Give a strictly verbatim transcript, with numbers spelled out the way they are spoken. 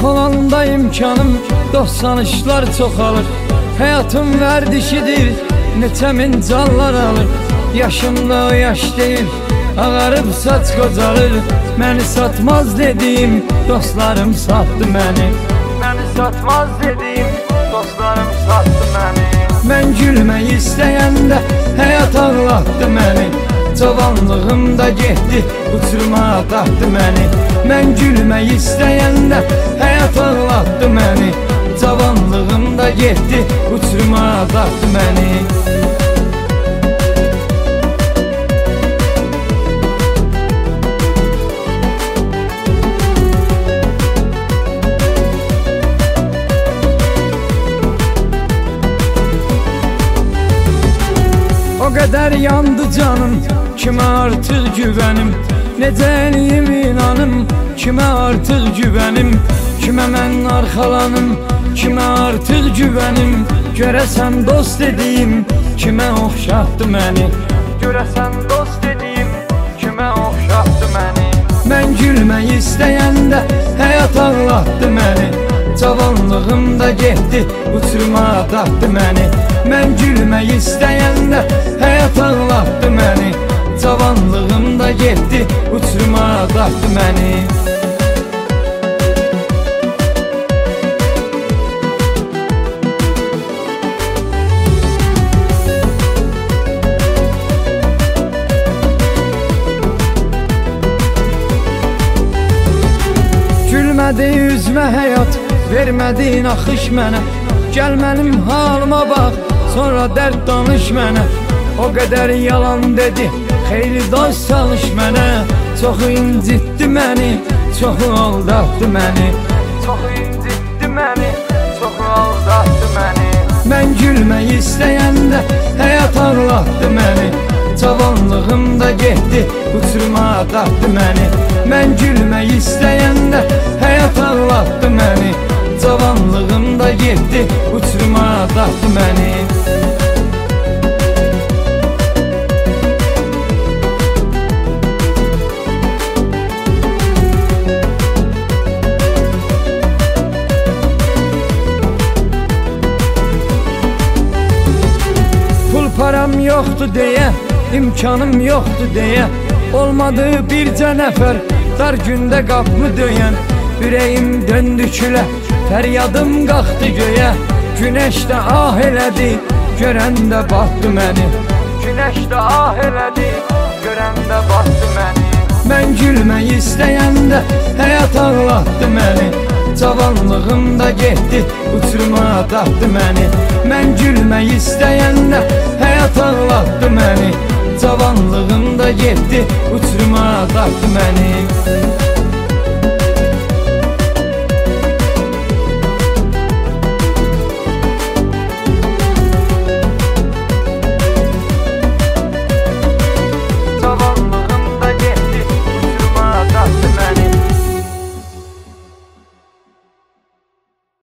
olanda imkanım, dost sanışlar çoxalır. Həyatım vərdişidir, neçə min canlar alır. Yaşımda o yaş deyil, ağarıb saç qocalır. Məni satmaz dediyim, dostlarım satdı məni. Məni satmaz dediyim, dostlarım satdı məni. Mən gülmək istəyəndə həyat ağlatdı məni. Cavanlığımda getdi, uçurmağa taxdı məni. Mən gülmək istəyəndə həyat ağlatdı məni. Cavanlığımda getdi, uçurmağa taxdı məni. O qədər yandı canım, kimə artıq güvənim. Necə eləyim inanım, kimə artıq güvənim. Kimə mən arxalanım, kimə artıq güvənim. Görəsən dost dediyim, kimə oxşatdı məni. Görəsən dost dediyim, kimə oxşatdı məni. Mən gülmək istəyəndə həyat ağlatdı məni. Cavanlığımda getdi, uçurmağa taxdı məni. Mən gülmək istəyəndə həyat ağlatdı məni. Cavanlığımda getdi, uçurmağa taxdı məni. Gülmədi üzmə həyat, vermədi naxış mənə. Gəl mənim halıma bax, sonra dərd danış mənə. O qədər yalan dedi, xeyli dost çalış mənə. Çoxu incitdi məni, çoxu aldatdı məni. Çoxu incitdi məni, çoxu aldatdı məni. Mən gülmək istəyəndə həyat ağlatdı məni. Cavanlığımda getdi, uçurmağa taxdı məni. Mən gülmək istəyəndə həyat ağlatdı məni. Cavanlığımda getdi, uçurmağa taxdı məni. Pul param yoxdur deyə, imkanım yoxdur deyə. Olmadı bircə nəfər, dar gündə qapımı döyən. Ürəyim döndü külə, fəryadım qalxdı göyə. Günəş də ah elədi, görəndə batdı məni. Günəş də ah elədi, görəndə batdı məni. Mən gülmək istəyəndə həyat ağlatdı məni. Cavanlığımda getdi, uçurmağa taxdı məni. Mən gülmək istəyəndə həyat ağlatdı məni. Cavanlığımda getdi, uçurmağa taxdı məni.